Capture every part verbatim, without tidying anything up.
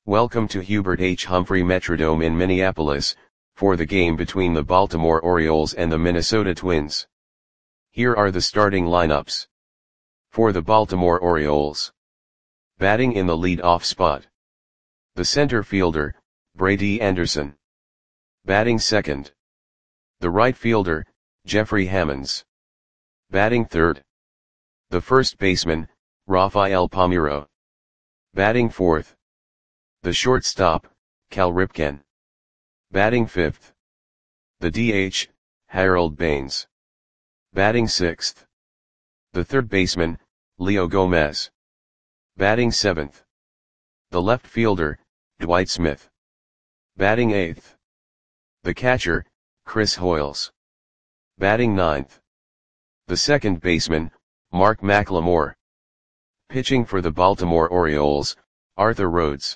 Welcome to Hubert H. Humphrey Metrodome in Minneapolis, for the game between the Baltimore Orioles and the Minnesota Twins. Here are the starting lineups. For the Baltimore Orioles. Batting in the lead-off spot. The center fielder, Brady Anderson. Batting second. The right fielder, Jeffrey Hammonds. Batting third. The first baseman, Rafael Palmeiro. Batting fourth. The shortstop, Cal Ripken. Batting fifth. The D H, Harold Baines. Batting sixth. The third baseman, Leo Gomez. Batting seventh. The left fielder, Dwight Smith. Batting eighth. The catcher, Chris Hoiles. Batting ninth. The second baseman, Mark McLemore. Pitching for the Baltimore Orioles, Arthur Rhodes.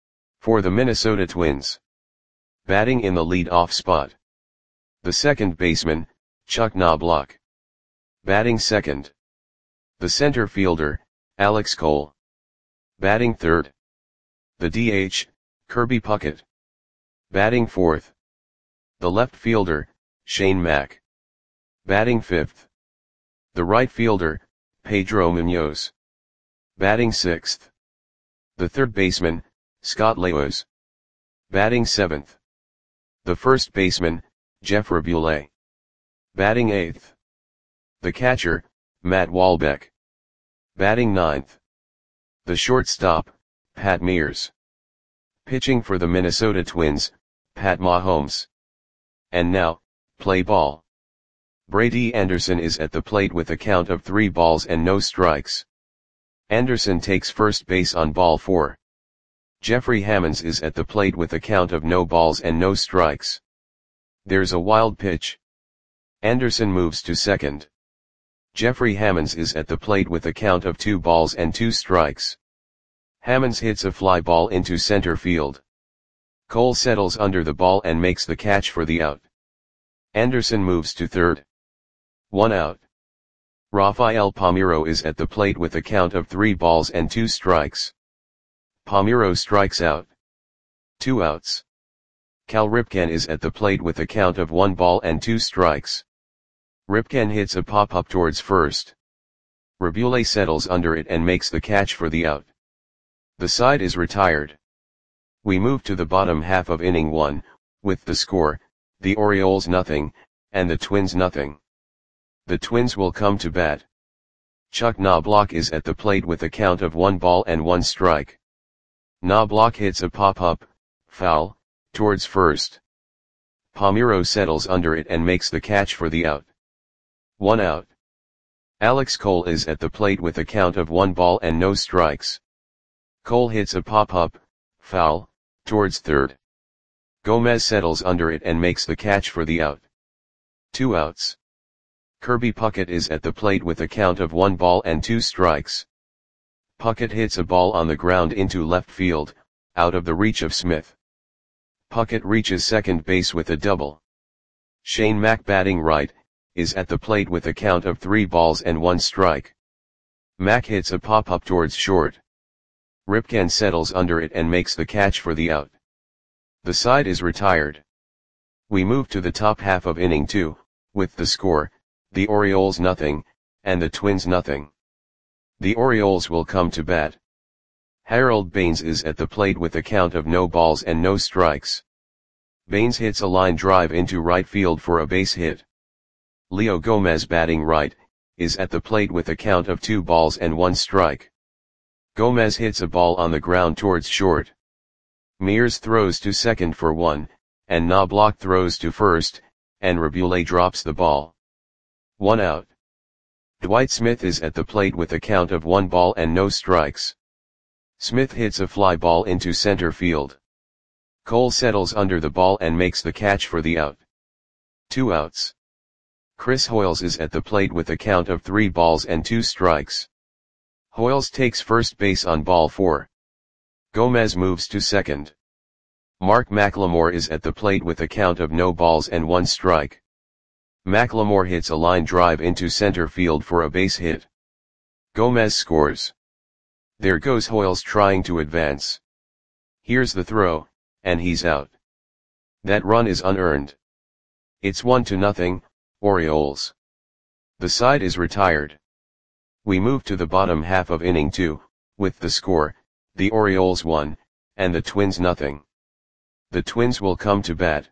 For the Minnesota Twins. Batting in the lead-off spot. The second baseman, Chuck Knobloch. Batting second. The center fielder, Alex Cole. Batting third. The D H, Kirby Puckett. Batting fourth. The left fielder, Shane Mack. Batting fifth. The right fielder, Pedro Munoz. Batting sixth. The third baseman, Scott Lewis. Batting seventh. The first baseman, Jeff Raboulet. Batting eighth. The catcher, Matt Walbeck. Batting ninth. The shortstop, Pat Mears. Pitching for the Minnesota Twins, Pat Mahomes. And now, play ball. Brady Anderson is at the plate with a count of three balls and no strikes. Anderson takes first base on ball four. Jeffrey Hammonds is at the plate with a count of no balls and no strikes. There's a wild pitch. Anderson moves to second. Jeffrey Hammonds is at the plate with a count of two balls and two strikes. Hammonds hits a fly ball into center field. Cole settles under the ball and makes the catch for the out. Anderson moves to third. One out. Rafael Palmeiro is at the plate with a count of three balls and two strikes. Palmeiro strikes out. Two outs. Cal Ripken is at the plate with a count of one ball and two strikes. Ripken hits a pop-up towards first. Raboulet settles under it and makes the catch for the out. The side is retired. We move to the bottom half of inning one, with the score, the Orioles nothing, and the Twins nothing. The Twins will come to bat. Chuck Knobloch is at the plate with a count of one ball and one strike. Knobloch hits a pop-up, foul, towards first. Palmeiro settles under it and makes the catch for the out. One out. Alex Cole is at the plate with a count of one ball and no strikes. Cole hits a pop-up, foul, towards third. Gomez settles under it and makes the catch for the out. Two outs. Kirby Puckett is at the plate with a count of one ball and two strikes. Puckett hits a ball on the ground into left field, out of the reach of Smith. Puckett reaches second base with a double. Shane Mack, batting right, is at the plate with a count of three balls and one strike. Mack hits a pop-up towards short. Ripken settles under it and makes the catch for the out. The side is retired. We move to the top half of inning two, with the score, the Orioles nothing, and the Twins nothing. The Orioles will come to bat. Harold Baines is at the plate with a count of no balls and no strikes. Baines hits a line drive into right field for a base hit. Leo Gomez, batting right, is at the plate with a count of two balls and one strike. Gomez hits a ball on the ground towards short. Mears throws to second for one, and Knobloch throws to first, and Raboulet drops the ball. One out. Dwight Smith is at the plate with a count of one ball and no strikes. Smith hits a fly ball into center field. Cole settles under the ball and makes the catch for the out. Two outs. Chris Hoiles is at the plate with a count of three balls and two strikes. Hoiles takes first base on ball four. Gomez moves to second. Mark McLemore is at the plate with a count of no balls and one strike. McLemore hits a line drive into center field for a base hit. Gomez scores. There goes Hoiles trying to advance. Here's the throw, and he's out. That run is unearned. It's one to nothing, Orioles. The side is retired. We move to the bottom half of inning two, with the score, the Orioles one, and the Twins nothing. The Twins will come to bat.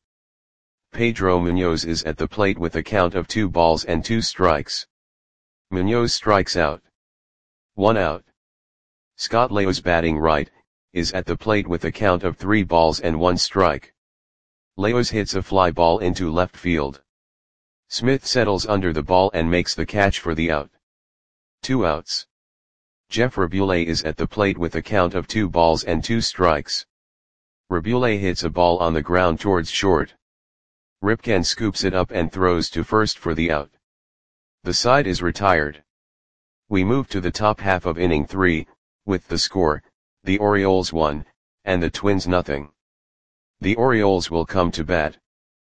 Pedro Munoz is at the plate with a count of two balls and two strikes. Munoz strikes out. One out. Scott Leos, batting right, is at the plate with a count of three balls and one strike. Leos hits a fly ball into left field. Smith settles under the ball and makes the catch for the out. Two outs. Jeff Rabule is at the plate with a count of two balls and two strikes. Rabule hits a ball on the ground towards short. Ripken scoops it up and throws to first for the out. The side is retired. We move to the top half of inning three, with the score, the Orioles one, and the Twins nothing. The Orioles will come to bat.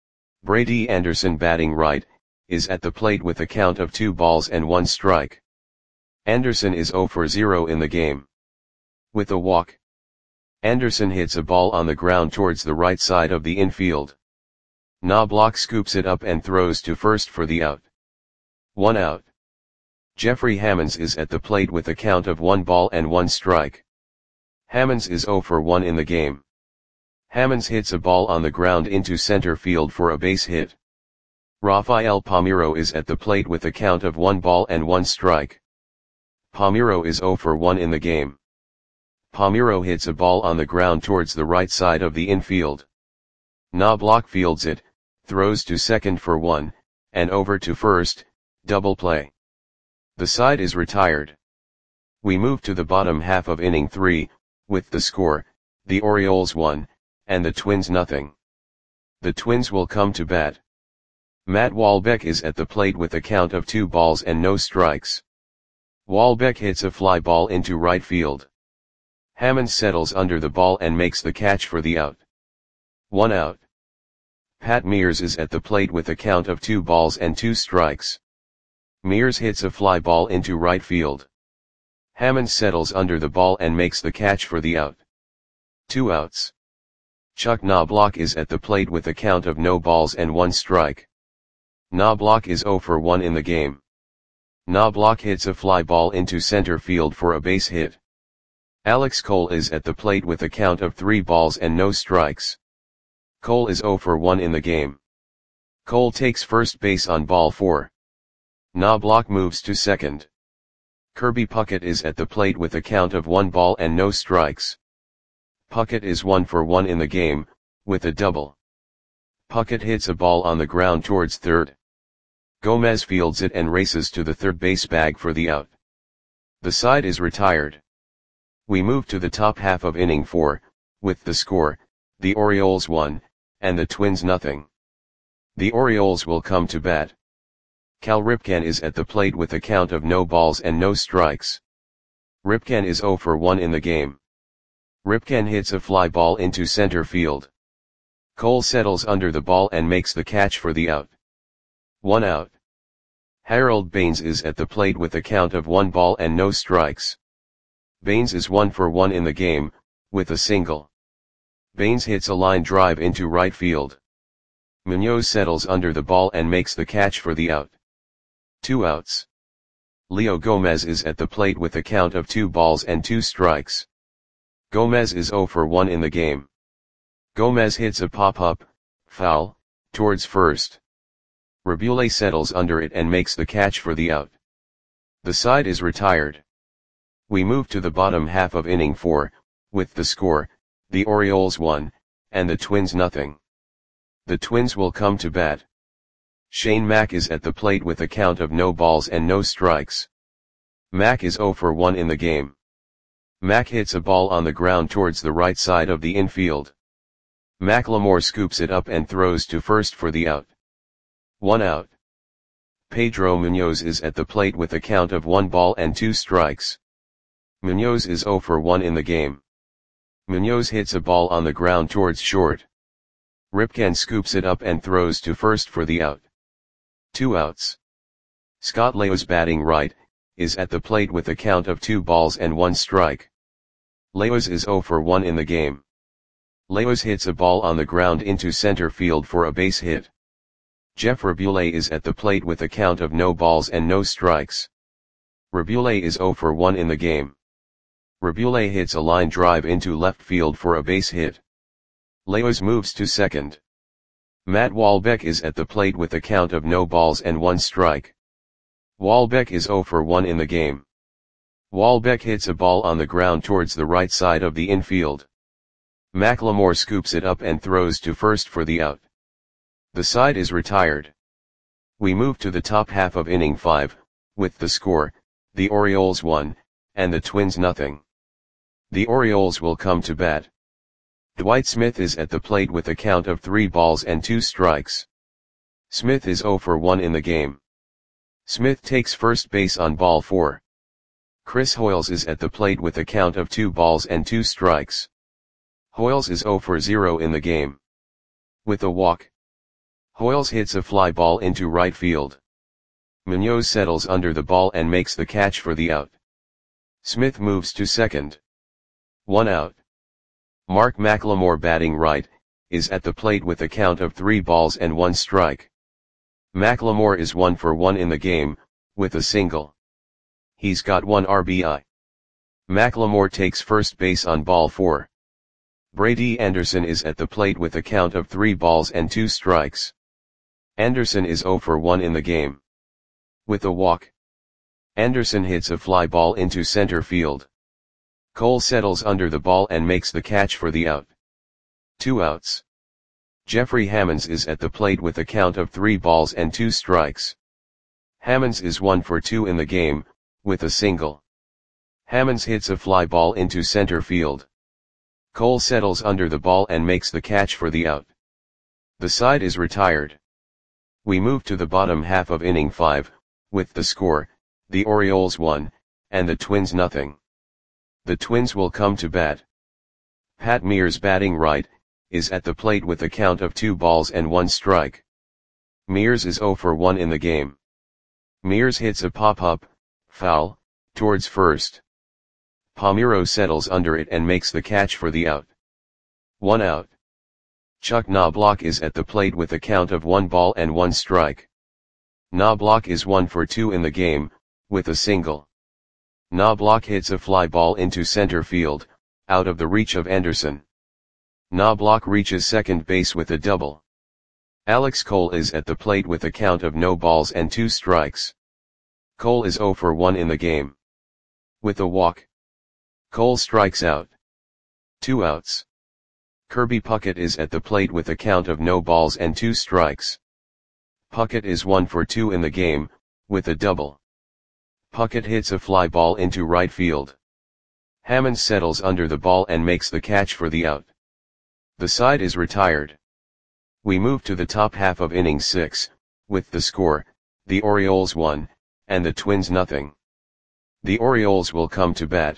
Brady Anderson, batting right, is at the plate with a count of two balls and one strike. Anderson is zero for zero in the game. With a walk, Anderson hits a ball on the ground towards the right side of the infield. Knobloch scoops it up and throws to first for the out. One out. Jeffrey Hammonds is at the plate with a count of one ball and one strike. Hammonds is zero for one in the game. Hammonds hits a ball on the ground into center field for a base hit. Rafael Palmeiro is at the plate with a count of one ball and one strike. Palmeiro is zero for one in the game. Palmeiro hits a ball on the ground towards the right side of the infield. Knobloch fields it, throws to second for one, and over to first, double play. The side is retired. We move to the bottom half of inning three, with the score, the Orioles one, and the Twins nothing. The Twins will come to bat. Matt Walbeck is at the plate with a count of two balls and no strikes. Walbeck hits a fly ball into right field. Hammond settles under the ball and makes the catch for the out. One out. Pat Mears is at the plate with a count of two balls and two strikes. Mears hits a fly ball into right field. Hammond settles under the ball and makes the catch for the out. Two outs. Chuck Knobloch is at the plate with a count of no balls and one strike. Knobloch is zero for one in the game. Knobloch hits a fly ball into center field for a base hit. Alex Cole is at the plate with a count of three balls and no strikes. Cole is zero for one in the game. Cole takes first base on ball four. Knobloch moves to second. Kirby Puckett is at the plate with a count of one ball and no strikes. Puckett is one for one in the game, with a double. Puckett hits a ball on the ground towards third. Gomez fields it and races to the third base bag for the out. The side is retired. We move to the top half of inning four, with the score, the Orioles one, and the Twins nothing. The Orioles will come to bat. Cal Ripken is at the plate with a count of no balls and no strikes. Ripken is zero for one in the game. Ripken hits a fly ball into center field. Cole settles under the ball and makes the catch for the out. One out. Harold Baines is at the plate with a count of one ball and no strikes. Baines is one for one in the game, with a single. Baines hits a line drive into right field. Munoz settles under the ball and makes the catch for the out. Two outs. Leo Gomez is at the plate with a count of two balls and two strikes. Gomez is zero for one in the game. Gomez hits a pop-up, foul, towards first. Rabule settles under it and makes the catch for the out. The side is retired. We move to the bottom half of inning four, with the score, the Orioles one, and the Twins nothing. The Twins will come to bat. Shane Mack is at the plate with a count of no balls and no strikes. Mack is zero for one in the game. Mack hits a ball on the ground towards the right side of the infield. McLemore scoops it up and throws to first for the out. One out. Pedro Munoz is at the plate with a count of one ball and two strikes. Munoz is zero for one in the game. Munoz hits a ball on the ground towards short. Ripken scoops it up and throws to first for the out. Two outs. Scott Leos, batting right, is at the plate with a count of two balls and one strike. Leos is zero for one in the game. Leos hits a ball on the ground into center field for a base hit. Jeff Rabule is at the plate with a count of no balls and no strikes. Rabule is zero for one in the game. Rabule hits a line drive into left field for a base hit. Leos moves to second. Matt Walbeck is at the plate with a count of no balls and one strike. Walbeck is zero for one in the game. Walbeck hits a ball on the ground towards the right side of the infield. McLemore scoops it up and throws to first for the out. The side is retired. We move to the top half of inning five, with the score, the Orioles one, and the Twins nothing. The Orioles will come to bat. Dwight Smith is at the plate with a count of three balls and two strikes. Smith is zero for one in the game. Smith takes first base on ball four. Chris Hoiles is at the plate with a count of two balls and two strikes. Hoiles is zero for zero in the game. With a walk, Hoiles hits a fly ball into right field. Munoz settles under the ball and makes the catch for the out. Smith moves to second. One out. Mark McLemore, batting right, is at the plate with a count of three balls and one strike. McLemore is one for one in the game, with a single. He's got one R B I. McLemore takes first base on ball four. Brady Anderson is at the plate with a count of three balls and two strikes. Anderson is zero for one in the game. With a walk, Anderson hits a fly ball into center field. Cole settles under the ball and makes the catch for the out. Two outs. Jeffrey Hammonds is at the plate with a count of three balls and two strikes. Hammonds is one for two in the game, with a single. Hammonds hits a fly ball into center field. Cole settles under the ball and makes the catch for the out. The side is retired. We move to the bottom half of inning five, with the score, the Orioles one, and the Twins nothing. The Twins will come to bat. Pat Mears, batting right, is at the plate with a count of two balls and one strike. Mears is zero for one in the game. Mears hits a pop-up, foul, towards first. Palmeiro settles under it and makes the catch for the out. One out. Chuck Knobloch is at the plate with a count of one ball and one strike. Knobloch is one for two in the game, with a single. Knobloch hits a fly ball into center field, out of the reach of Anderson. Knobloch reaches second base with a double. Alex Cole is at the plate with a count of no balls and two strikes. Cole is zero for one in the game. With a walk, Cole strikes out. Two outs. Kirby Puckett is at the plate with a count of no balls and two strikes. Puckett is one for two in the game, with a double. Puckett hits a fly ball into right field. Hammond settles under the ball and makes the catch for the out. The side is retired. We move to the top half of inning six, with the score, the Orioles one, and the Twins nothing. The Orioles will come to bat.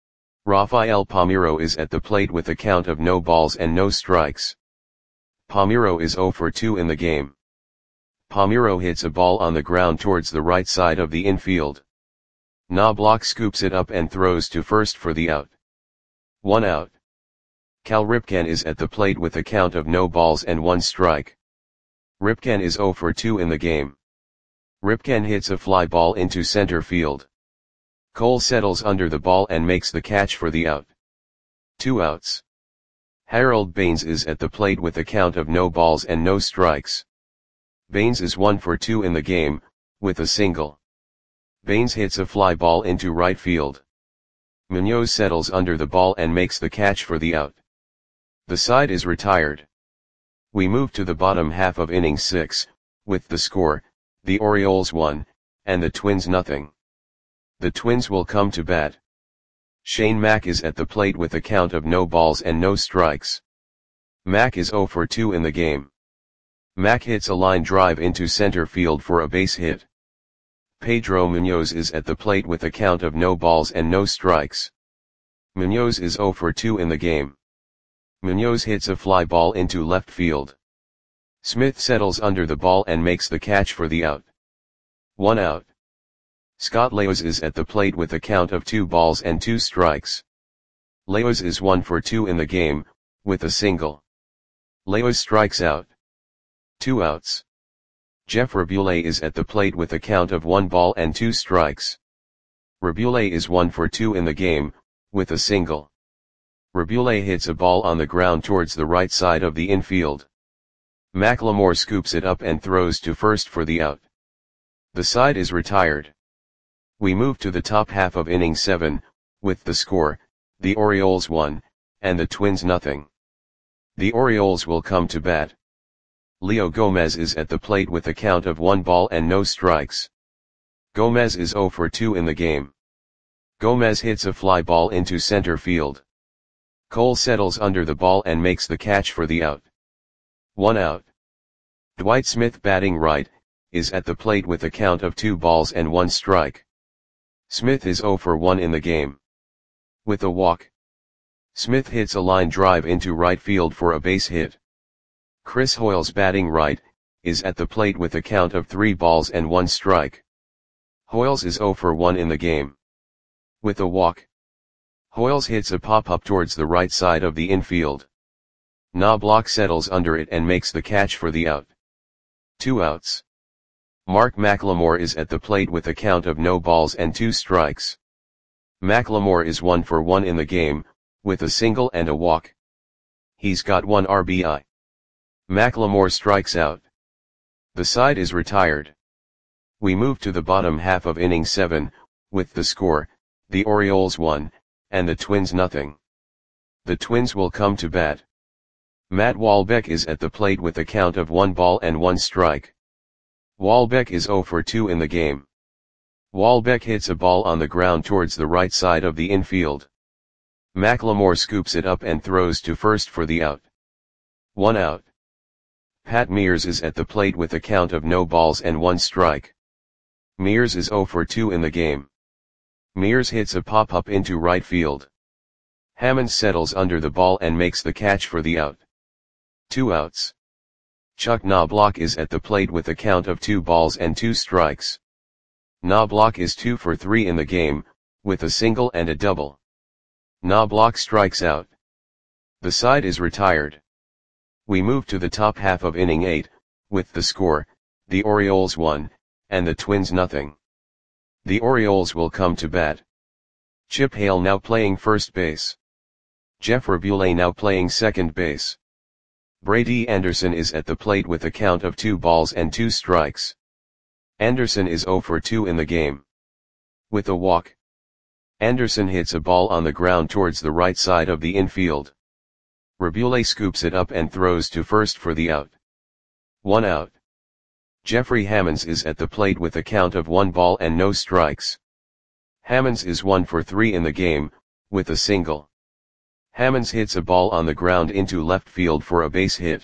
Rafael Palmeiro is at the plate with a count of no balls and no strikes. Palmeiro is zero for two in the game. Palmeiro hits a ball on the ground towards the right side of the infield. Knobloch scoops it up and throws to first for the out. One out. Cal Ripken is at the plate with a count of no balls and one strike. Ripken is zero for two in the game. Ripken hits a fly ball into center field. Cole settles under the ball and makes the catch for the out. Two outs. Harold Baines is at the plate with a count of no balls and no strikes. Baines is one for two in the game, with a single. Baines hits a fly ball into right field. Munoz settles under the ball and makes the catch for the out. The side is retired. We move to the bottom half of inning six, with the score, the Orioles one, and the Twins nothing. The Twins will come to bat. Shane Mack is at the plate with a count of no balls and no strikes. Mack is zero for two in the game. Mack hits a line drive into center field for a base hit. Pedro Munoz is at the plate with a count of no balls and no strikes. Munoz is zero for two in the game. Munoz hits a fly ball into left field. Smith settles under the ball and makes the catch for the out. One out. Scott Leos is at the plate with a count of two balls and two strikes. Leos is one for two in the game, with a single. Leos strikes out. Two outs. Jeff Rabule is at the plate with a count of one ball and two strikes. Rabule is one for two in the game, with a single. Rabule hits a ball on the ground towards the right side of the infield. McLemore scoops it up and throws to first for the out. The side is retired. We move to the top half of inning seven, with the score, the Orioles one, and the Twins nothing. The Orioles will come to bat. Leo Gomez is at the plate with a count of one ball and no strikes. Gomez is zero for two in the game. Gomez hits a fly ball into center field. Cole settles under the ball and makes the catch for the out. One out. Dwight Smith, batting right, is at the plate with a count of two balls and one strike. Smith is zero for one in the game. With a walk, Smith hits a line drive into right field for a base hit. Chris Hoiles, batting right, is at the plate with a count of three balls and one strike. Hoiles is zero for one in the game. With a walk, Hoiles hits a pop-up towards the right side of the infield. Knobloch settles under it and makes the catch for the out. Two outs. Mark McLemore is at the plate with a count of no balls and two strikes. McLemore is one for one in the game, with a single and a walk. He's got one R B I. McLemore strikes out. The side is retired. We move to the bottom half of inning seven, with the score, the Orioles one, and the Twins nothing. The Twins will come to bat. Matt Walbeck is at the plate with a count of one ball and one strike. Walbeck is zero for two in the game. Walbeck hits a ball on the ground towards the right side of the infield. McLemore scoops it up and throws to first for the out. One out. Pat Mears is at the plate with a count of no balls and one strike. Mears is zero for two in the game. Mears hits a pop-up into right field. Hammond settles under the ball and makes the catch for the out. Two outs. Chuck Knobloch is at the plate with a count of two balls and two strikes. Knobloch is two for three in the game, with a single and a double. Knobloch strikes out. The side is retired. We move to the top half of inning eight, with the score, the Orioles one, and the Twins nothing. The Orioles will come to bat. Chip Hale now playing first base. Jeff Rabule now playing second base. Brady Anderson is at the plate with a count of two balls and two strikes. Anderson is zero for two in the game. With a walk, Anderson hits a ball on the ground towards the right side of the infield. Rabule scoops it up and throws to first for the out. One out. Jeffrey Hammonds is at the plate with a count of one ball and no strikes. Hammonds is one for three in the game, with a single. Hammonds hits a ball on the ground into left field for a base hit.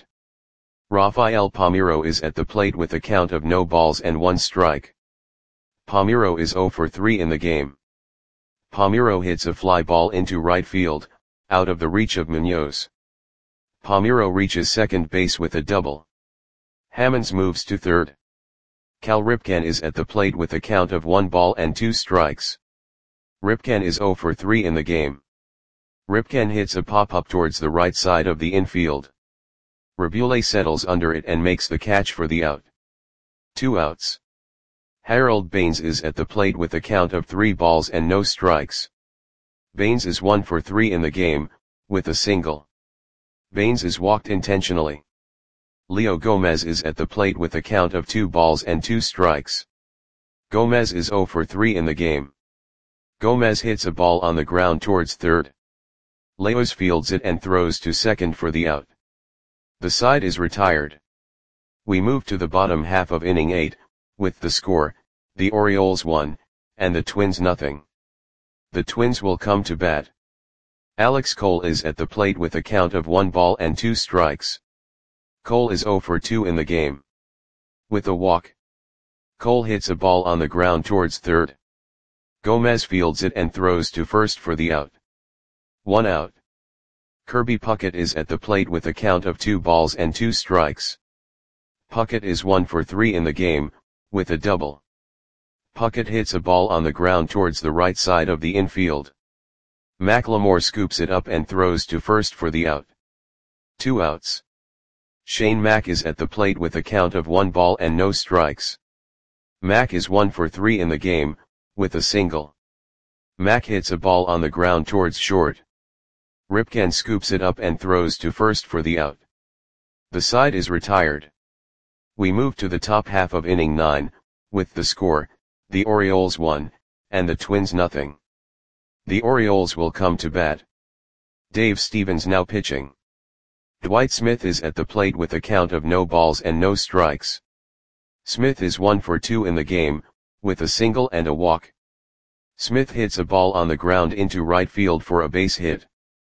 Rafael Palmeiro is at the plate with a count of no balls and one strike. Palmeiro is zero for three in the game. Palmeiro hits a fly ball into right field, out of the reach of Munoz. Palmeiro reaches second base with a double. Hammonds moves to third. Cal Ripken is at the plate with a count of one ball and two strikes. Ripken is zero for three in the game. Ripken hits a pop-up towards the right side of the infield. Rabule settles under it and makes the catch for the out. Two outs. Harold Baines is at the plate with a count of three balls and no strikes. Baines is one for three in the game, with a single. Baines is walked intentionally. Leo Gomez is at the plate with a count of two balls and two strikes. Gomez is zero for three in the game. Gomez hits a ball on the ground towards third. Leos fields it and throws to second for the out. The side is retired. We move to the bottom half of inning eight, with the score, the Orioles one, and the Twins nothing. The Twins will come to bat. Alex Cole is at the plate with a count of one ball and two strikes. Cole is zero for two in the game. With a walk, Cole hits a ball on the ground towards third. Gomez fields it and throws to first for the out. One out. Kirby Puckett is at the plate with a count of two balls and two strikes. Puckett is one for three in the game, with a double. Puckett hits a ball on the ground towards the right side of the infield. McLemore scoops it up and throws to first for the out. Two outs. Shane Mack is at the plate with a count of one ball and no strikes. Mack is one for three in the game, with a single. Mack hits a ball on the ground towards short. Ripken scoops it up and throws to first for the out. The side is retired. We move to the top half of inning nine, with the score, the Orioles one, and the Twins nothing. The Orioles will come to bat. Dave Stevens now pitching. Dwight Smith is at the plate with a count of no balls and no strikes. Smith is one for two in the game, with a single and a walk. Smith hits a ball on the ground into right field for a base hit.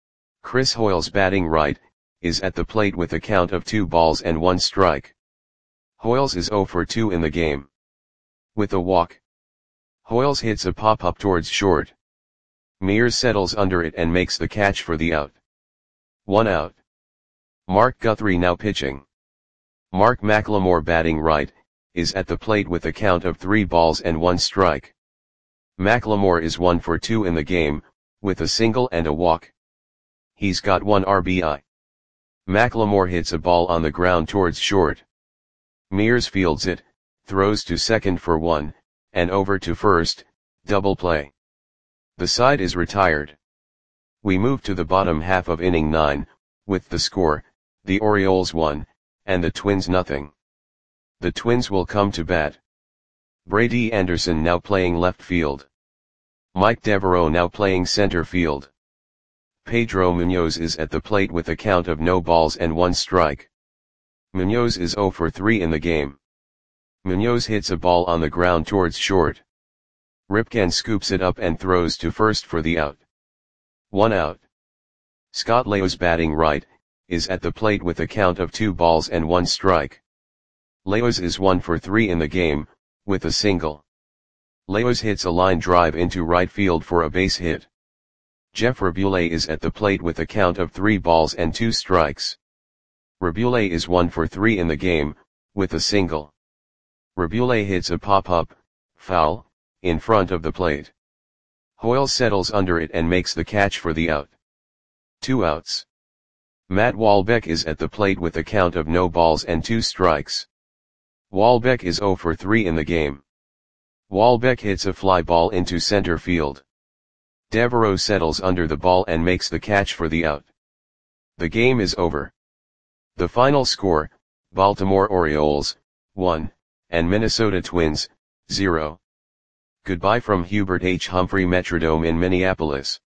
Chris Hoiles, batting right, is at the plate with a count of two balls and one strike. Hoiles is zero for two in the game. With a walk. Hoiles hits a pop-up towards short. Mears settles under it and makes the catch for the out. One out. Mark Guthrie now pitching. Mark McLemore, batting right, is at the plate with a count of three balls and one strike. McLemore is one for two in the game, with a single and a walk. He's got one R B I. McLemore hits a ball on the ground towards short. Mears fields it, throws to second for one, and over to first, double play. The side is retired. We move to the bottom half of inning nine, with the score, the Orioles one, and the Twins nothing. The Twins will come to bat. Brady Anderson now playing left field. Mike Devereaux now playing center field. Pedro Munoz is at the plate with a count of no balls and one strike. Munoz is zero for three in the game. Munoz hits a ball on the ground towards short. Ripken scoops it up and throws to first for the out. One out. Scott Leos, batting right, is at the plate with a count of two balls and one strike. Leos is one for three in the game, with a single. Leos hits a line drive into right field for a base hit. Jeff Rabule is at the plate with a count of three balls and two strikes. Rabule is one for three in the game, with a single. Rabule hits a pop-up, foul, in front of the plate. Hoiles settles under it and makes the catch for the out. Two outs. Matt Walbeck is at the plate with a count of no balls and two strikes. Walbeck is zero for three in the game. Walbeck hits a fly ball into center field. Devereaux settles under the ball and makes the catch for the out. The game is over. The final score, Baltimore Orioles, one, and Minnesota Twins, zero. Goodbye from Hubert H. Humphrey Metrodome in Minneapolis.